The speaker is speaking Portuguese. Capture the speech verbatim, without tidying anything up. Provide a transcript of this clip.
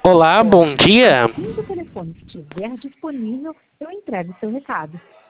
Olá, bom dia. Assim que o telefone estiver disponível, eu entrego seu recado.